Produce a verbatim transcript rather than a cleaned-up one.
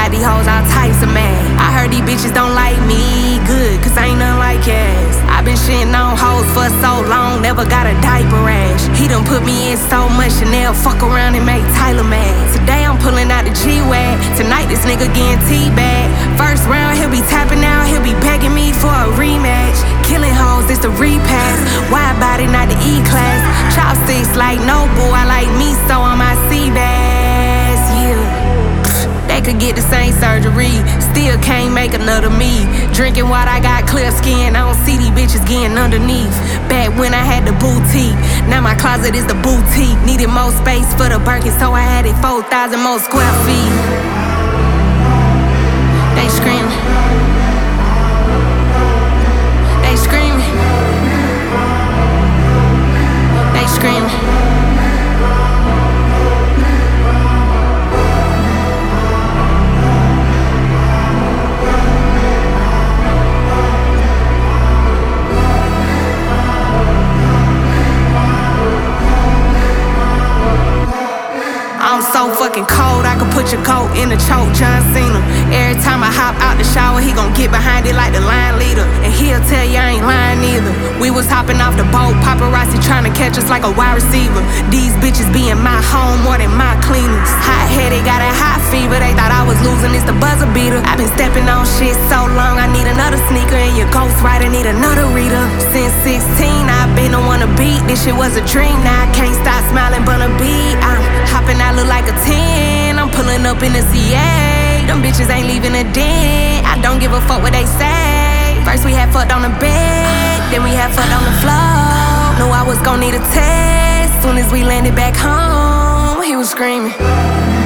got these hoes all types of mad. I heard these bitches don't like me, good, cause I ain't nothing like ass. I been shitting on hoes for so long, never got a diaper rash. He done put me in so much Chanel, fuck around and make Tyler mad. Today I'm pulling out the G-Wag, tonight this nigga getting T-bag. First round he'll be tapping out, he'll be begging me for a rematch. Killing hoes, it's the repass. Wide body, not the E-class. Chopsticks like no boo, I like me, so on my C-bass, yeah. They could get the same surgery, still can't make another me. Drinking water, I got clear skin, I don't see these bitches getting underneath. Back when I had the boutique, now my closet is the boutique. Needed more space for the Birkin, so I added four thousand more square feet. They screaming, they screaming, they screaming. I'm so fucking cold, I could put your coat in a choke, John Cena. Every time I hop out the shower, he gon' get behind it like the line leader. And he'll tell you I ain't lying either. We was hopping off the boat, paparazzi trying to catch us like a wide receiver. These bitches be in my home more than my cleaners. Hot-headed, got a hot fever, they thought I was losing, it's the buzzer beater. I been stepping on shit so long, I need another sneaker. And your ghostwriter need another reader. Since sixteen, I've been the one to beat. This shit was a dream, now I can't stop smiling but a beat. I'm hopping out, look like a ten, I'm pulling up in the C A. Them bitches ain't leaving a dent, I don't give a fuck what they say. First we had fucked on the bed, then we had fucked on the floor. Knew I was gon' need a test, soon as we landed back home, he was screaming.